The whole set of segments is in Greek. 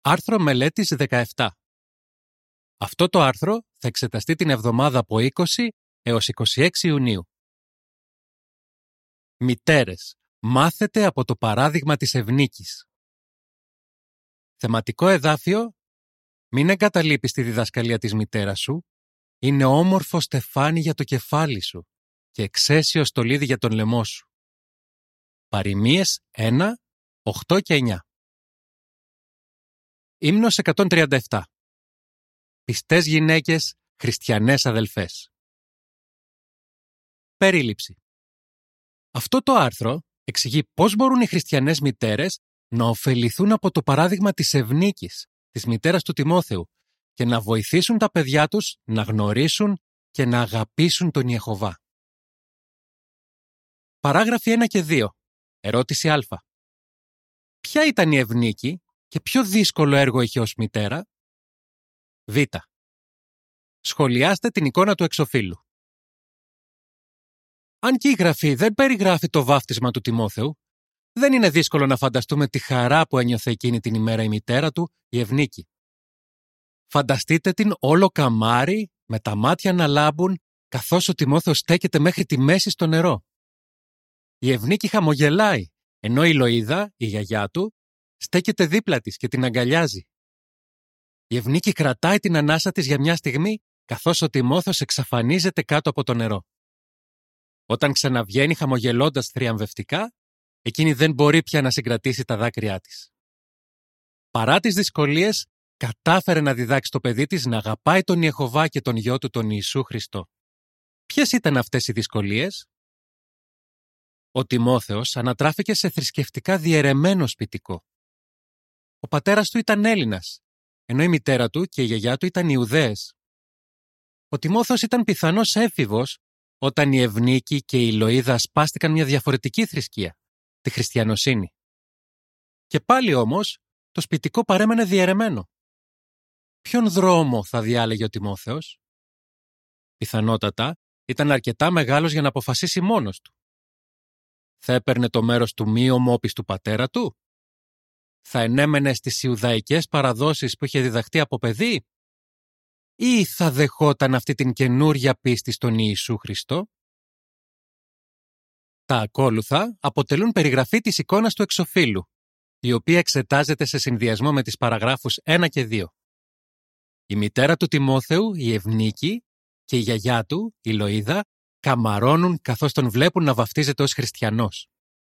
Άρθρο μελέτης 17. Αυτό το άρθρο θα εξεταστεί την εβδομάδα από 20 έως 26 Ιουνίου. Μητέρες, μάθετε από το παράδειγμα της Ευνίκης. Θεματικό εδάφιο: μην εγκαταλείπεις τη διδασκαλία της μητέρας σου, είναι όμορφο στεφάνι για το κεφάλι σου και εξαίσιο στολίδι για τον λαιμό σου. Παροιμίες 1, 8 και 9. Ύμνος 137. Πιστές γυναίκες, χριστιανές αδελφές. Περίληψη. Αυτό το άρθρο εξηγεί πώς μπορούν οι χριστιανές μητέρες να ωφεληθούν από το παράδειγμα της Ευνίκης, της μητέρας του Τιμόθεου, και να βοηθήσουν τα παιδιά τους να γνωρίσουν και να αγαπήσουν τον Ιεχωβά. Παράγραφοι 1 και 2. Ερώτηση Α. Ποια ήταν η Ευνίκη και ποιο δύσκολο έργο είχε ως μητέρα? Β. Σχολιάστε την εικόνα του εξωφύλου. Αν και η Γραφή δεν περιγράφει το βάφτισμα του Τιμόθεου, δεν είναι δύσκολο να φανταστούμε τη χαρά που ένιωθε εκείνη την ημέρα η μητέρα του, η Ευνίκη. Φανταστείτε την όλο καμάρι, με τα μάτια να λάμπουν, καθώς ο Τιμόθεος στέκεται μέχρι τη μέση στο νερό. Η Ευνίκη χαμογελάει, ενώ η Λοΐδα, η γιαγιά του, στέκεται δίπλα της και την αγκαλιάζει. Η Ευνίκη κρατάει την ανάσα της για μια στιγμή, καθώς ο Τιμόθεος εξαφανίζεται κάτω από το νερό. Όταν ξαναβγαίνει χαμογελώντας θριαμβευτικά, εκείνη δεν μπορεί πια να συγκρατήσει τα δάκρυά της. Παρά τις δυσκολίες, κατάφερε να διδάξει το παιδί της να αγαπάει τον Ιεχωβά και τον γιο του τον Ιησού Χριστό. Ποιες ήταν αυτές οι δυσκολίες? Ο Τιμόθεος ανατράφηκε σε θρησκευτικά διαιρεμένο σπιτικό. Ο πατέρας του ήταν Έλληνας, ενώ η μητέρα του και η γιαγιά του ήταν Ιουδαίες. Ο Τιμόθεος ήταν πιθανώς έφηβος όταν η Ευνίκη και η Λοΐδα σπάστηκαν μια διαφορετική θρησκεία, τη χριστιανοσύνη. Και πάλι όμως, το σπιτικό παρέμενε διαιρεμένο. Ποιον δρόμο θα διάλεγε ο Τιμόθεος? Πιθανότατα ήταν αρκετά μεγάλος για να αποφασίσει μόνος του. Θα έπαιρνε το μέρος του μη ομόπιστου πατέρα του? Θα ενέμενε στις Ιουδαϊκές παραδόσεις που είχε διδαχτεί από παιδί? Ή θα δεχόταν αυτή την καινούρια πίστη στον Ιησού Χριστό? Τα ακόλουθα αποτελούν περιγραφή της εικόνας του εξωφύλου, η οποία εξετάζεται σε συνδυασμό με τις παραγράφους 1 και 2. Η μητέρα του Τιμόθεου, η Ευνίκη, και η γιαγιά του, η Λοΐδα, καμαρώνουν καθώς τον βλέπουν να βαφτίζεται ως χριστιανός.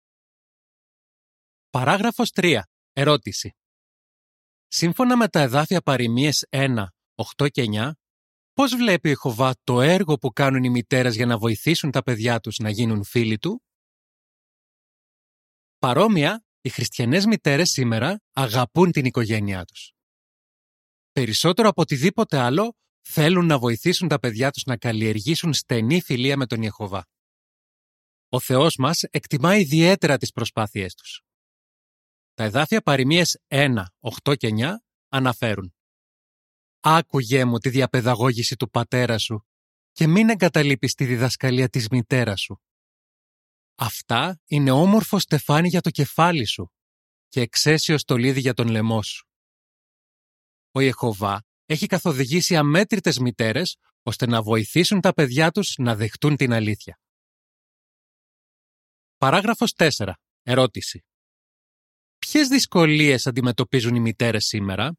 Παράγραφος 3. Ερώτηση. Σύμφωνα με τα εδάφια Παροιμίες 1, 8 και 9, πώς βλέπει ο Ιεχωβά το έργο που κάνουν οι μητέρες για να βοηθήσουν τα παιδιά τους να γίνουν φίλοι του? Παρόμοια, οι χριστιανές μητέρες σήμερα αγαπούν την οικογένειά τους. Περισσότερο από οτιδήποτε άλλο, θέλουν να βοηθήσουν τα παιδιά τους να καλλιεργήσουν στενή φιλία με τον Ιεχωβά. Ο Θεός μας εκτιμά ιδιαίτερα τις προσπάθειές τους. Τα εδάφια Παροιμίες 1, 8 και 9 αναφέρουν: «Άκουγέ μου τη διαπαιδαγώγηση του πατέρα σου και μην εγκαταλείπεις τη διδασκαλία της μητέρας σου. Αυτά είναι όμορφο στεφάνι για το κεφάλι σου και εξαίσιο στολίδι για τον λαιμό σου». Ο Ιεχωβά έχει καθοδηγήσει αμέτρητες μητέρες ώστε να βοηθήσουν τα παιδιά τους να δεχτούν την αλήθεια. Παράγραφος 4. Ερώτηση. Ποιες δυσκολίες αντιμετωπίζουν οι μητέρες σήμερα?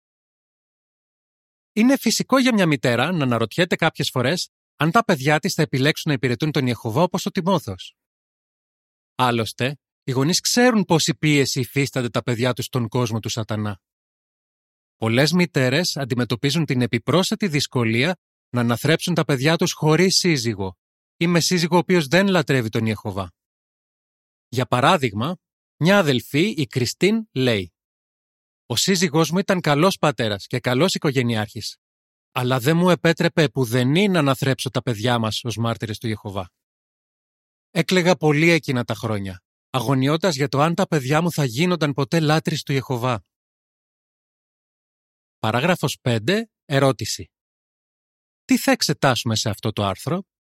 Είναι φυσικό για μια μητέρα να αναρωτιέται κάποιες φορές αν τα παιδιά της θα επιλέξουν να υπηρετούν τον Ιεχωβά όπως ο Τιμόθεος. Άλλωστε, οι γονείς ξέρουν πόση πίεση υφίστανται τα παιδιά τους στον κόσμο του Σατανά. Πολλές μητέρες αντιμετωπίζουν την επιπρόσθετη δυσκολία να αναθρέψουν τα παιδιά τους χωρίς σύζυγο ή με σύζυγο ο οποίος δεν λατρεύει τον Ιεχωβά. Για παράδειγμα, μια αδελφή, η Κριστίν, λέει: «Ο σύζυγός μου ήταν καλός πατέρας και καλός οικογενειάρχης, αλλά δεν μου επέτρεπε επουδενή να αναθρέψω τα παιδιά μας ως μάρτυρες του Ιεχωβά. Έκλαιγα πολύ εκείνα τα χρόνια, αγωνιώντας για το αν τα παιδιά μου θα γίνονταν ποτέ λάτρεις του Ιεχωβά». Παράγραφος 5. Ερώτηση. Τι θα εξετάσουμε σε αυτό το άρθρο?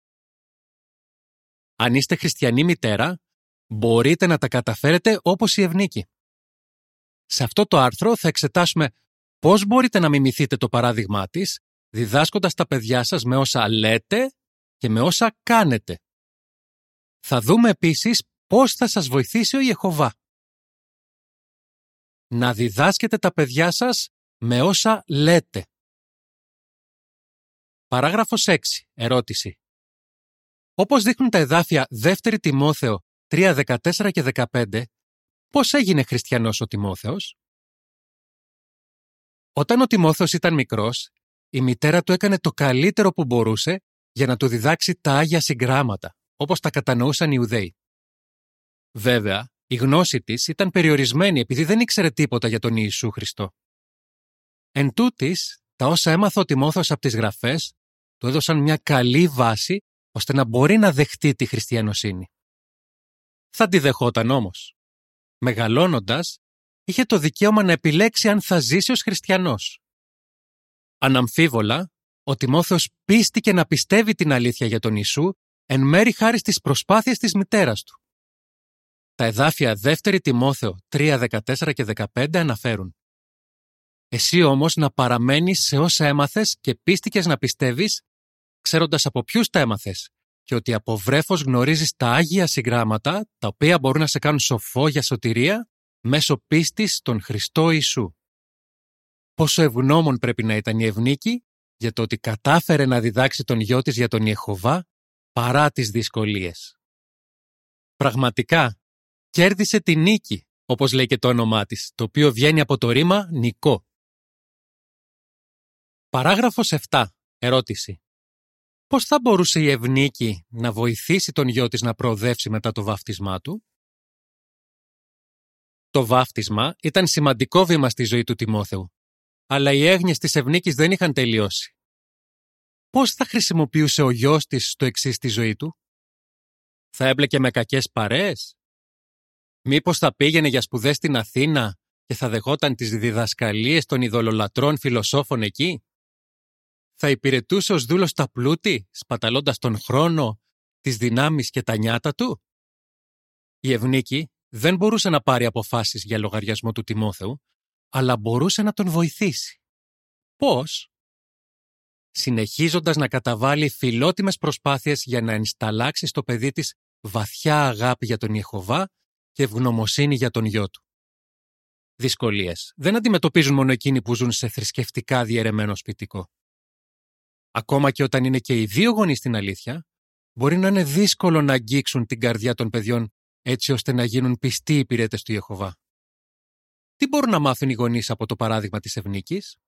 Αν είστε χριστιανή μητέρα, μπορείτε να τα καταφέρετε όπως η Ευνίκη. Σε αυτό το άρθρο θα εξετάσουμε πώς μπορείτε να μιμηθείτε το παράδειγμά της, διδάσκοντας τα παιδιά σας με όσα λέτε και με όσα κάνετε. Θα δούμε επίσης πώς θα σας βοηθήσει ο Ιεχωβά. Να διδάσκετε τα παιδιά σας με όσα λέτε. Παράγραφος 6. Ερώτηση. Όπως δείχνουν τα εδάφια 2 Τιμόθεο 3:14 και 15, πώς έγινε χριστιανός ο Τιμόθεος? Όταν ο Τιμόθεος ήταν μικρός, η μητέρα του έκανε το καλύτερο που μπορούσε για να του διδάξει τα Άγια Συγγράμματα, όπως τα κατανοούσαν οι Ιουδαίοι. Βέβαια, η γνώση της ήταν περιορισμένη επειδή δεν ήξερε τίποτα για τον Ιησού Χριστό. Εν τούτης, τα όσα έμαθε ο Τιμόθεος από τις γραφές του έδωσαν μια καλή βάση ώστε να μπορεί να δεχτεί τη χριστιανοσύνη. Θα τη δεχόταν όμως. Μεγαλώνοντας, είχε το δικαίωμα να επιλέξει αν θα ζήσει ως χριστιανός. Αναμφίβολα, ο Τιμόθεος πίστηκε να πιστεύει την αλήθεια για τον Ιησού εν μέρει χάρη στις προσπάθειες της μητέρας του. Τα εδάφια 2 Τιμόθεο 3:14 και 15 αναφέρουν: «Εσύ όμως να παραμένεις σε όσα έμαθες και πίστηκες να πιστεύεις, ξέροντας από ποιους τα έμαθες, και ότι από βρέφος γνωρίζεις τα Άγια Συγγράμματα, τα οποία μπορούν να σε κάνουν σοφό για σωτηρία μέσω πίστης στον Χριστό Ιησού». Πόσο ευγνώμων πρέπει να ήταν η Ευνίκη για το ότι κατάφερε να διδάξει τον γιο της για τον Ιεχωβά παρά τις δυσκολίες. Πραγματικά, κέρδισε τη νίκη, όπως λέει και το όνομά της, το οποίο βγαίνει από το ρήμα νικό. Παράγραφος 7. Ερώτηση. Πώς θα μπορούσε η Ευνίκη να βοηθήσει τον γιο της να προοδεύσει μετά το βάφτισμά του? Το βάφτισμα ήταν σημαντικό βήμα στη ζωή του Τιμόθεου, αλλά οι έγνοιες της Ευνίκης δεν είχαν τελειώσει. Πώς θα χρησιμοποιούσε ο γιος της στο εξής τη ζωή του? Θα έμπλεκε με κακές παρέες? Μήπως θα πήγαινε για σπουδές στην Αθήνα και θα δεχόταν τις διδασκαλίες των ειδωλολατρών φιλοσόφων εκεί? Θα υπηρετούσε ως δούλος στα πλούτη, σπαταλώντας τον χρόνο, τις δυνάμεις και τα νιάτα του? Η Ευνίκη δεν μπορούσε να πάρει αποφάσεις για λογαριασμό του Τιμόθεου, αλλά μπορούσε να τον βοηθήσει. Πώς? Συνεχίζοντας να καταβάλει φιλότιμες προσπάθειες για να ενσταλλάξει στο παιδί της βαθιά αγάπη για τον Ιεχωβά και ευγνωμοσύνη για τον γιο του. Δυσκολίες δεν αντιμετωπίζουν μόνο εκείνοι που ζουν σε θρησκευτικά διαιρεμένο σπιτικό. Ακόμα και όταν είναι και οι δύο γονείς στην αλήθεια, μπορεί να είναι δύσκολο να αγγίξουν την καρδιά των παιδιών έτσι ώστε να γίνουν πιστοί υπηρέτες του Ιεχωβά. Τι μπορούν να μάθουν οι γονείς από το παράδειγμα της Ευνίκης?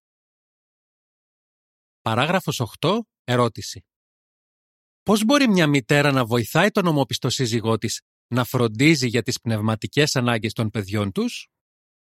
Παράγραφος 8. Ερώτηση. Πώς μπορεί μια μητέρα να βοηθάει τον ομόπιστο σύζυγό της να φροντίζει για τις πνευματικές ανάγκες των παιδιών τους?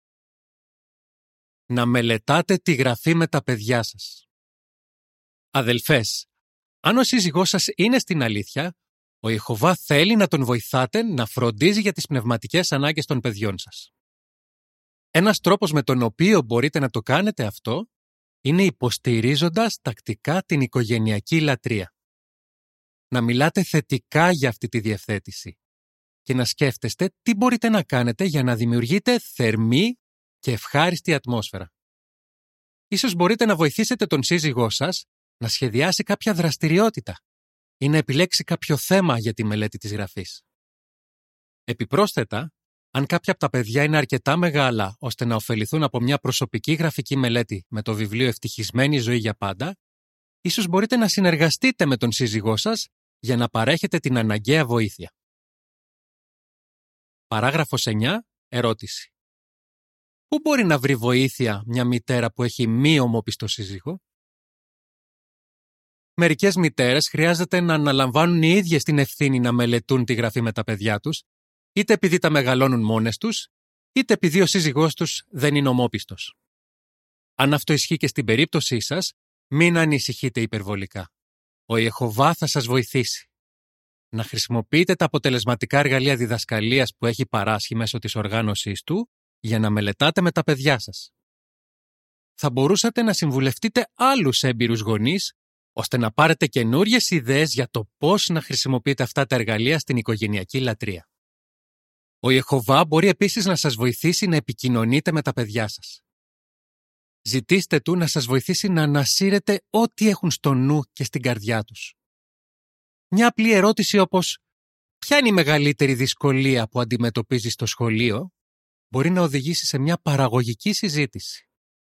Να μελετάτε τη γραφή με τα παιδιά σας. Αδελφές, αν ο σύζυγός σας είναι στην αλήθεια, ο Ιεχωβά θέλει να τον βοηθάτε να φροντίζει για τις πνευματικές ανάγκες των παιδιών σας. Ένας τρόπος με τον οποίο μπορείτε να το κάνετε αυτό είναι υποστηρίζοντας τακτικά την οικογενειακή λατρεία. Να μιλάτε θετικά για αυτή τη διευθέτηση και να σκέφτεστε τι μπορείτε να κάνετε για να δημιουργείτε θερμή και ευχάριστη ατμόσφαιρα. Ίσως μπορείτε να βοηθήσετε τον σύζυγό σας να σχεδιάσει κάποια δραστηριότητα ή να επιλέξει κάποιο θέμα για τη μελέτη της γραφής. Επιπρόσθετα, αν κάποια από τα παιδιά είναι αρκετά μεγάλα ώστε να ωφεληθούν από μια προσωπική γραφική μελέτη με το βιβλίο «Ευτυχισμένη ζωή για πάντα», ίσως μπορείτε να συνεργαστείτε με τον σύζυγό σας για να παρέχετε την αναγκαία βοήθεια. Παράγραφος 9. Ερώτηση. Πού μπορεί να βρει βοήθεια μια μητέρα που έχει μη ομόπιστο σύζυγο? Μερικές μητέρες χρειάζεται να αναλαμβάνουν οι ίδιες την ευθύνη να μελετούν τη γραφή με τα παιδιά τους, είτε επειδή τα μεγαλώνουν μόνες τους, είτε επειδή ο σύζυγός τους δεν είναι ομόπιστος. Αν αυτό ισχύει και στην περίπτωσή σας, μην ανησυχείτε υπερβολικά. Ο Ιεχωβά θα σας βοηθήσει. Να χρησιμοποιείτε τα αποτελεσματικά εργαλεία διδασκαλίας που έχει παράσχει μέσω της οργάνωσής του για να μελετάτε με τα παιδιά σας. Θα μπορούσατε να συμβουλευτείτε άλλους έμπειρους γονείς ώστε να πάρετε καινούριες ιδέες για το πώς να χρησιμοποιείτε αυτά τα εργαλεία στην οικογενειακή λατρεία. Ο Ιεχωβά μπορεί επίσης να σας βοηθήσει να επικοινωνείτε με τα παιδιά σας. Ζητήστε του να σας βοηθήσει να ανασύρετε ό,τι έχουν στο νου και στην καρδιά τους. Μια απλή ερώτηση όπως «Ποια είναι η μεγαλύτερη δυσκολία που αντιμετωπίζεις στο σχολείο» μπορεί να οδηγήσει σε μια παραγωγική συζήτηση.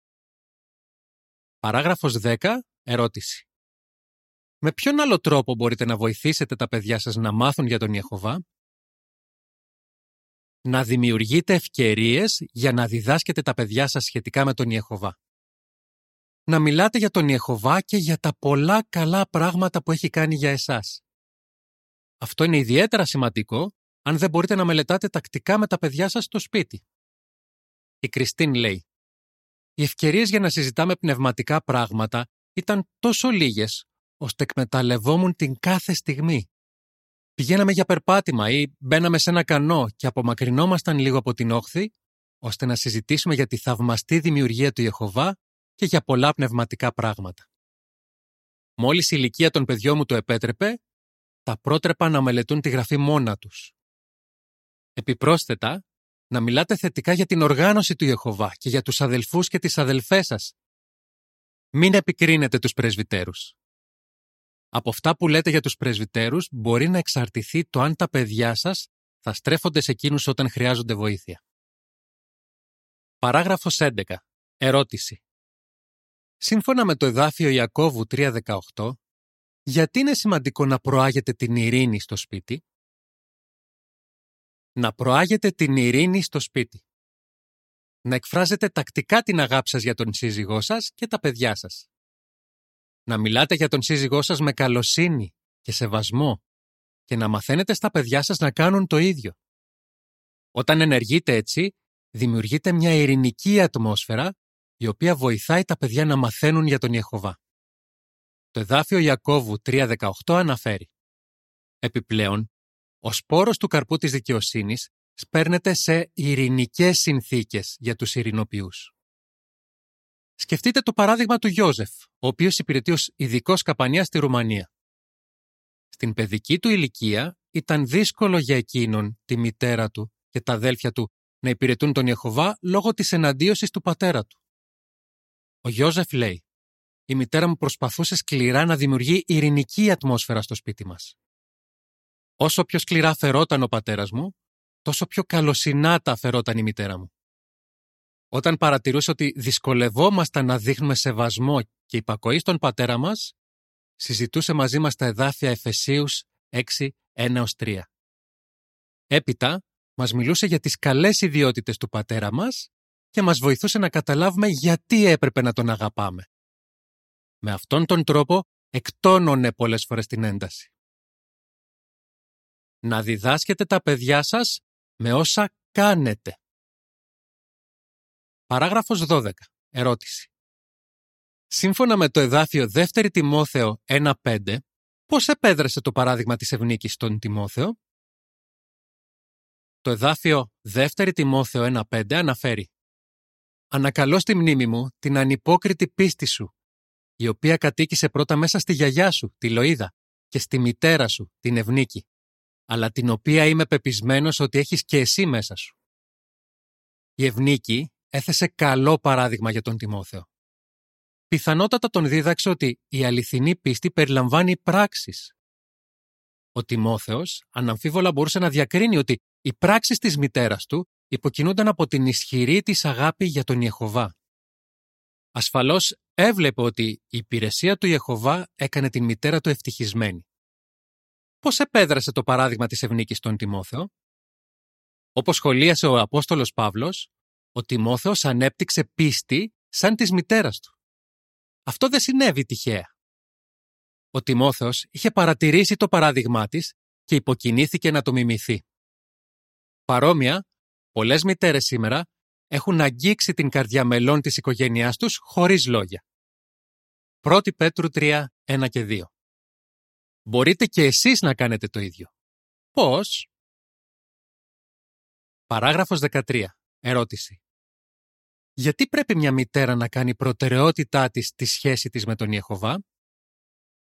Παράγραφος 10. Ερώτηση. Με ποιον άλλο τρόπο μπορείτε να βοηθήσετε τα παιδιά σας να μάθουν για τον Ιεχωβά? Να δημιουργείτε ευκαιρίες για να διδάσκετε τα παιδιά σας σχετικά με τον Ιεχωβά. Να μιλάτε για τον Ιεχωβά και για τα πολλά καλά πράγματα που έχει κάνει για εσάς. Αυτό είναι ιδιαίτερα σημαντικό αν δεν μπορείτε να μελετάτε τακτικά με τα παιδιά σας στο σπίτι. Η Κριστίν λέει: «Οι ευκαιρίες για να συζητάμε πνευματικά πράγματα ήταν τόσο λίγες, ώστε εκμεταλλευόμουν την κάθε στιγμή. Πηγαίναμε για περπάτημα ή μπαίναμε σε ένα κανό και απομακρυνόμασταν λίγο από την όχθη, ώστε να συζητήσουμε για τη θαυμαστή δημιουργία του Ιεχωβά και για πολλά πνευματικά πράγματα. Μόλις η ηλικία των παιδιών μου το επέτρεπε, τα πρότρεπα να μελετούν τη γραφή μόνα τους. Επιπρόσθετα, να μιλάτε θετικά για την οργάνωση του Ιεχωβά και για τους αδελφούς και τις αδελφές σας. Μην επικρίνετε τους πρεσβυτέρους. Από αυτά που λέτε για τους πρεσβυτέρους μπορεί να εξαρτηθεί το αν τα παιδιά σας θα στρέφονται σε εκείνους όταν χρειάζονται βοήθεια. Παράγραφος 11. Ερώτηση. Σύμφωνα με το εδάφιο Ιακώβου 3:18, γιατί είναι σημαντικό να προάγετε την ειρήνη στο σπίτι? Να προάγετε την ειρήνη στο σπίτι. Να εκφράζετε τακτικά την αγάπη σας για τον σύζυγό σας και τα παιδιά σας. Να μιλάτε για τον σύζυγό σας με καλοσύνη και σεβασμό και να μαθαίνετε στα παιδιά σας να κάνουν το ίδιο. Όταν ενεργείτε έτσι, δημιουργείτε μια ειρηνική ατμόσφαιρα η οποία βοηθάει τα παιδιά να μαθαίνουν για τον Ιεχωβά. Το εδάφιο Ιακώβου 3:18 αναφέρει: «Επιπλέον, ο σπόρος του καρπού της δικαιοσύνης σπέρνεται σε ειρηνικές συνθήκες για τους ειρηνοποιούς». Σκεφτείτε το παράδειγμα του Ιώζεφ, ο οποίος υπηρετεί ως ειδικός καπανιάς στη Ρουμανία. Στην παιδική του ηλικία ήταν δύσκολο για εκείνον, τη μητέρα του και τα αδέλφια του να υπηρετούν τον Ιεχωβά λόγω της εναντίωσης του πατέρα του. Ο Ιώζεφ λέει: «Η μητέρα μου προσπαθούσε σκληρά να δημιουργεί ειρηνική ατμόσφαιρα στο σπίτι μας. Όσο πιο σκληρά φερόταν ο πατέρας μου, τόσο πιο καλοσυνάτα φερόταν η μητέρα μου. Όταν παρατηρούσε ότι δυσκολευόμασταν να δείχνουμε σεβασμό και υπακοή στον πατέρα μας, συζητούσε μαζί μας τα εδάφια Εφεσίους 6:1-3. Έπειτα, μας μιλούσε για τις καλές ιδιότητες του πατέρα μας και μας βοηθούσε να καταλάβουμε γιατί έπρεπε να τον αγαπάμε. Με αυτόν τον τρόπο εκτόνωνε πολλές φορές την ένταση. Να διδάσκετε τα παιδιά σας με όσα κάνετε. Παράγραφος 12. Ερώτηση. Σύμφωνα με το εδάφιο 2 Τιμόθεο 1:5, πώς επέδρασε το παράδειγμα της Ευνίκης στον Τιμόθεο? Το εδάφιο 2 Τιμόθεο 1:5 αναφέρει: «Ανακαλώ στη μνήμη μου την ανυπόκριτη πίστη σου, η οποία κατοίκησε πρώτα μέσα στη γιαγιά σου, τη Λοΐδα, και στη μητέρα σου, την Ευνίκη, αλλά την οποία είμαι πεπισμένος ότι έχεις και εσύ μέσα σου». Η Ευνίκη έθεσε καλό παράδειγμα για τον Τιμόθεο. Πιθανότατα τον δίδαξε ότι η αληθινή πίστη περιλαμβάνει πράξεις. Ο Τιμόθεος αναμφίβολα μπορούσε να διακρίνει ότι οι πράξεις της μητέρας του υποκινούνταν από την ισχυρή της αγάπη για τον Ιεχωβά. Ασφαλώς έβλεπε ότι η υπηρεσία του Ιεχωβά έκανε την μητέρα του ευτυχισμένη. Πώς επέδρασε το παράδειγμα της Ευνίκης στον Τιμόθεο? Όπως σχολίασε ο Απόστολος Παύλος, ο Τιμόθεος ανέπτυξε πίστη σαν της μητέρας του. Αυτό δεν συνέβη τυχαία. Ο Τιμόθεος είχε παρατηρήσει το παράδειγμά της και υποκινήθηκε να το μιμηθεί. Παρόμοια, πολλές μητέρες σήμερα έχουν αγγίξει την καρδιά μελών της οικογένειάς τους χωρίς λόγια. 1 Πέτρου 3:1 και 2. Μπορείτε και εσείς να κάνετε το ίδιο. Πώς? Παράγραφος 13. Ερώτηση. Γιατί πρέπει μια μητέρα να κάνει προτεραιότητά της τη σχέση της με τον Ιεχωβά?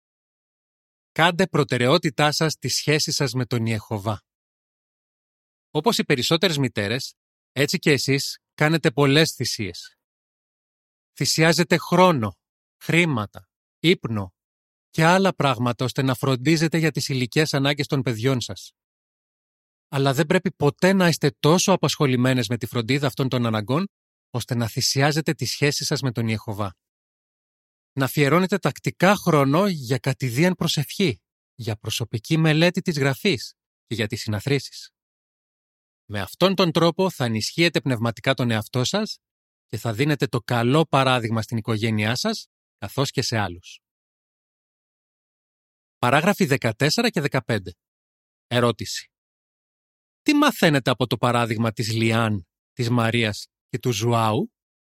Κάντε προτεραιότητά σας τη σχέση σας με τον Ιεχωβά. Όπως οι περισσότερες μητέρες, έτσι και εσείς κάνετε πολλές θυσίες. Θυσιάζετε χρόνο, χρήματα, ύπνο και άλλα πράγματα ώστε να φροντίζετε για τις ηλικές ανάγκες των παιδιών σας. Αλλά δεν πρέπει ποτέ να είστε τόσο απασχολημένες με τη φροντίδα αυτών των αναγκών, ώστε να θυσιάζετε τη σχέση σας με τον Ιεχωβά. Να αφιερώνετε τακτικά χρόνο για κατηδίαν προσευχή, για προσωπική μελέτη της Γραφής και για τις συναθρήσεις. Με αυτόν τον τρόπο θα ενισχύετε πνευματικά τον εαυτό σας και θα δίνετε το καλό παράδειγμα στην οικογένειά σας, καθώς και σε άλλους. Παράγραφοι 14 και 15. Ερώτηση. Τι μαθαίνετε από το παράδειγμα της Λιάν, της Μαρίας και του Ζουάου?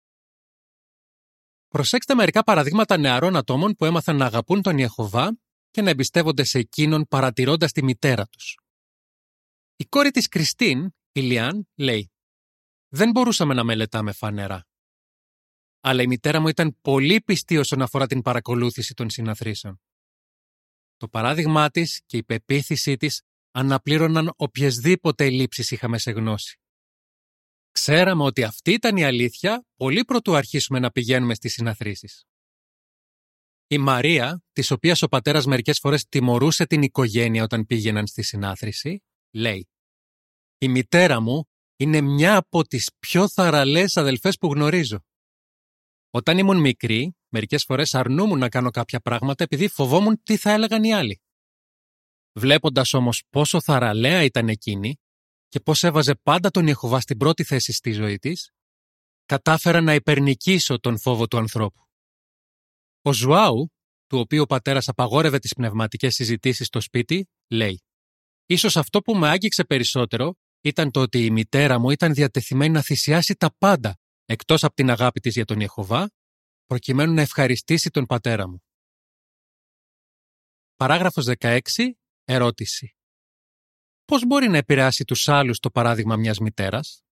Προσέξτε μερικά παραδείγματα νεαρών ατόμων που έμαθαν να αγαπούν τον Ιεχωβά και να εμπιστεύονται σε εκείνον παρατηρώντας τη μητέρα τους. Η κόρη της Κριστίν, η Λιάν, λέει «Δεν μπορούσαμε να μελετάμε φανερά. Αλλά η μητέρα μου ήταν πολύ πιστή όσον αφορά την παρακολούθηση των συναθρήσεων. Το παράδειγμά της και η πεποίθησή της αναπλήρωναν οποιασδήποτε ελλείψεις είχαμε σε γνώση. Ξέραμε ότι αυτή ήταν η αλήθεια πολύ πρωτού αρχίσουμε να πηγαίνουμε στις συναθρήσεις». Η Μαρία, της οποίας ο πατέρας μερικές φορές τιμωρούσε την οικογένεια όταν πήγαιναν στη συνάθρηση, λέει «Η μητέρα μου είναι μια από τις πιο θαραλέες αδελφές που γνωρίζω. Όταν ήμουν μικρή, μερικές φορές αρνούμουν να κάνω κάποια πράγματα επειδή φοβόμουν τι θα έλεγαν οι άλλοι. Βλέποντας όμως πόσο θαραλέα ήταν εκείνη και πώς έβαζε πάντα τον Ιεχωβά στην πρώτη θέση στη ζωή της, κατάφερα να υπερνικήσω τον φόβο του ανθρώπου». Ο Ζουάου, του οποίου ο πατέρας απαγόρευε τις πνευματικές συζητήσεις στο σπίτι, λέει «Ίσως αυτό που με άγγιξε περισσότερο ήταν το ότι η μητέρα μου ήταν διατεθειμένη να θυσιάσει τα πάντα εκτός από την αγάπη της για τον Ιεχωβά, προκειμένου να ευχαριστήσει τον πατέρα μου». Παράγραφος 16. Ερώτηση. Πώς μπορεί να επηρεάσει τους άλλους το παράδειγμα μιας μητέρας?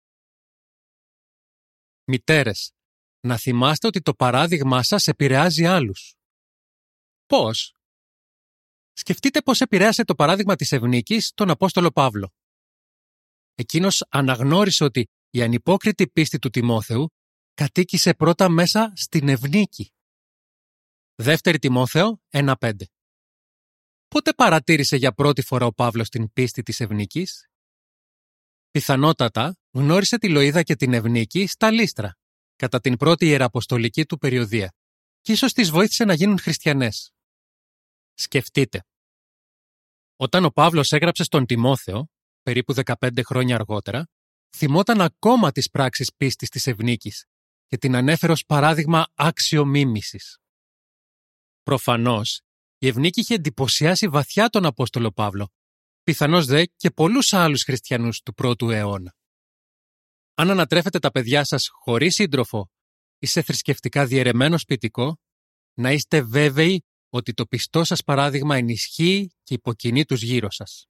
Μητέρες, να θυμάστε ότι το παράδειγμά σας επηρεάζει άλλους. Πώς? Σκεφτείτε πώς επηρέασε το παράδειγμα της Ευνίκης τον Απόστολο Παύλο. Εκείνος αναγνώρισε ότι η ανυπόκριτη πίστη του Τιμόθεου κατοίκησε πρώτα μέσα στην Ευνίκη. 2 Τιμόθεο 1:5. Πότε παρατήρησε για πρώτη φορά ο Παύλος την πίστη της Ευνίκης? Πιθανότατα γνώρισε τη Λοΐδα και την Ευνίκη στα Λύστρα, κατά την πρώτη ιεραποστολική του περιοδία, και ίσως τις βοήθησε να γίνουν χριστιανές. Σκεφτείτε. Όταν ο Παύλος έγραψε στον Τιμόθεο, περίπου 15 χρόνια αργότερα, θυμόταν ακόμα τις πράξεις πίστης της Ευνίκης και την ανέφερε ως παράδειγμα άξιο μίμησης. Προφανώς, η Ευνίκη είχε εντυπωσιάσει βαθιά τον Απόστολο Παύλο, πιθανώς δε και πολλούς άλλους χριστιανούς του πρώτου αιώνα. Αν ανατρέφετε τα παιδιά σας χωρίς σύντροφο ή σε θρησκευτικά διαιρεμένο σπιτικό, να είστε βέβαιοι ότι το πιστό σας παράδειγμα ενισχύει και υποκινεί τους γύρω σας.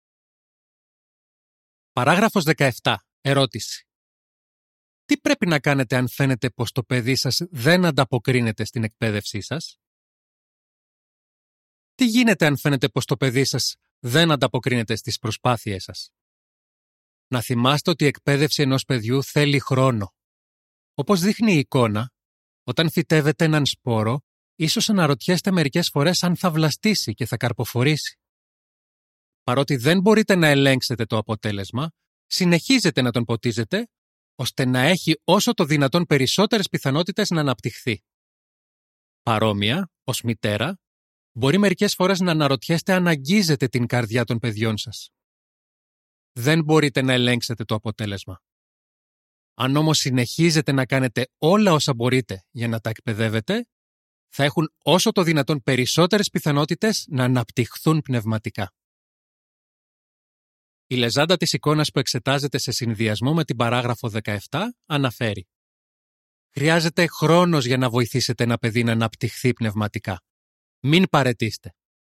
Παράγραφος 17. Ερώτηση. Τι πρέπει να κάνετε αν φαίνεται πως το παιδί σας δεν ανταποκρίνεται στην εκπαίδευσή σας? Τι γίνεται αν φαίνεται πως το παιδί σας δεν ανταποκρίνεται στις προσπάθειές σας? Να θυμάστε ότι η εκπαίδευση ενός παιδιού θέλει χρόνο. Όπως δείχνει η εικόνα, όταν φυτεύετε έναν σπόρο, ίσως αναρωτιέστε μερικές φορές αν θα βλαστήσει και θα καρποφορήσει. Παρότι δεν μπορείτε να ελέγξετε το αποτέλεσμα, συνεχίζετε να τον ποτίζετε, ώστε να έχει όσο το δυνατόν περισσότερες πιθανότητες να αναπτυχθεί. Παρόμοια, ως μητέρα, μπορεί μερικές φορές να αναρωτιέστε αν αγγίζετε την καρδιά των παιδιών σας. Δεν μπορείτε να ελέγξετε το αποτέλεσμα. Αν όμως συνεχίζετε να κάνετε όλα όσα μπορείτε για να τα εκπαιδεύετε, θα έχουν όσο το δυνατόν περισσότερες πιθανότητες να αναπτυχθούν πνευματικά. Η λεζάντα της εικόνας που εξετάζεται σε συνδυασμό με την παράγραφο 17 αναφέρει «Χρειάζεται χρόνος για να βοηθήσετε ένα παιδί να αναπτυχθεί πνευματικά. Μην παραιτήστε.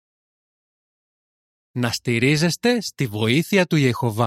Να στηρίζεστε στη βοήθεια του Ιεχωβά».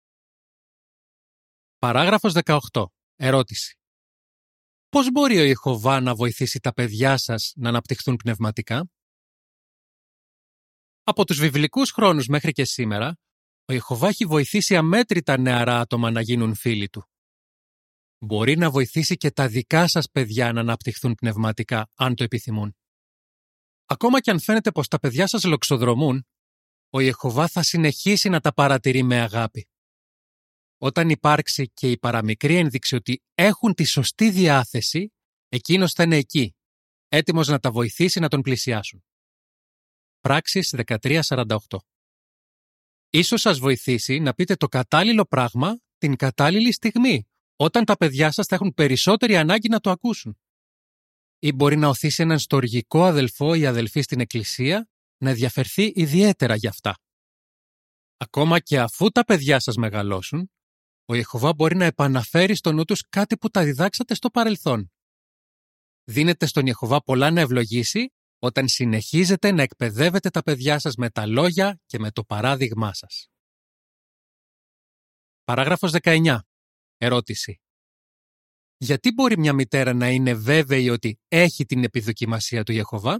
Παράγραφος 18. Ερώτηση. Πώς μπορεί ο Ιεχωβά να βοηθήσει τα παιδιά σας να αναπτυχθούν πνευματικά? Από τους βιβλικούς χρόνους μέχρι και σήμερα, Ο Ιεχωβά έχει βοηθήσει αμέτρητα νεαρά άτομα να γίνουν φίλοι του. Μπορεί να βοηθήσει και τα δικά σας παιδιά να αναπτυχθούν πνευματικά, αν το επιθυμούν. Ακόμα και αν φαίνεται πως τα παιδιά σας λοξοδρομούν, ο Ιεχωβά θα συνεχίσει να τα παρατηρεί με αγάπη. Όταν υπάρξει και η παραμικρή ένδειξη ότι έχουν τη σωστή διάθεση, εκείνος θα είναι εκεί, έτοιμος να τα βοηθήσει να τον πλησιάσουν. Πράξεις 13:48. Ίσως σας βοηθήσει να πείτε το κατάλληλο πράγμα την κατάλληλη στιγμή, όταν τα παιδιά σας θα έχουν περισσότερη ανάγκη να το ακούσουν. Ή μπορεί να οθήσει έναν στοργικό αδελφό ή αδελφή στην εκκλησία να ενδιαφερθεί ιδιαίτερα για αυτά. Ακόμα και αφού τα παιδιά σας μεγαλώσουν, ο Ιεχωβά μπορεί να επαναφέρει στο νου τους κάτι που τα διδάξατε στο παρελθόν. Δίνετε στον Ιεχωβά πολλά να ευλογήσει όταν συνεχίζετε να εκπαιδεύετε τα παιδιά σας με τα λόγια και με το παράδειγμά σας. Παράγραφος 19. Ερώτηση. Γιατί μπορεί μια μητέρα να είναι βέβαιη ότι έχει την επιδοκιμασία του Ιεχωβά?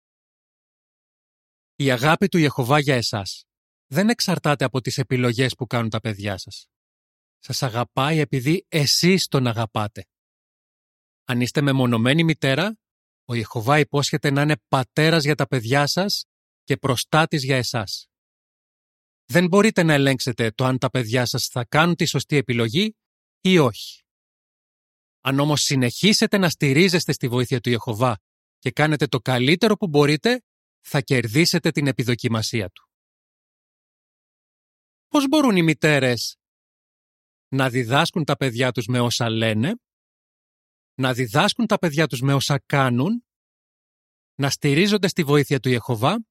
Η αγάπη του Ιεχωβά για εσάς δεν εξαρτάται από τις επιλογές που κάνουν τα παιδιά σας. Σας αγαπάει επειδή εσείς τον αγαπάτε. Αν είστε μεμονωμένη μητέρα, ο Ιεχωβά υπόσχεται να είναι πατέρας για τα παιδιά σας και προστάτης για εσάς. Δεν μπορείτε να ελέγξετε το αν τα παιδιά σας θα κάνουν τη σωστή επιλογή ή όχι. Αν όμως συνεχίσετε να στηρίζεστε στη βοήθεια του Ιεχωβά και κάνετε το καλύτερο που μπορείτε, θα κερδίσετε την επιδοκιμασία του. Πώς μπορούν οι μητέρες να διδάσκουν τα παιδιά τους με όσα λένε, να διδάσκουν τα παιδιά τους με όσα κάνουν, να στηρίζονται στη βοήθεια του Ιεχωβά?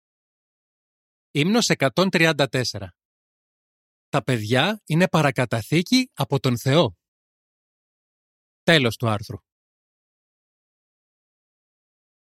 Ύμνος 134. Τα παιδιά είναι παρακαταθήκη από τον Θεό. Τέλος του άρθρου.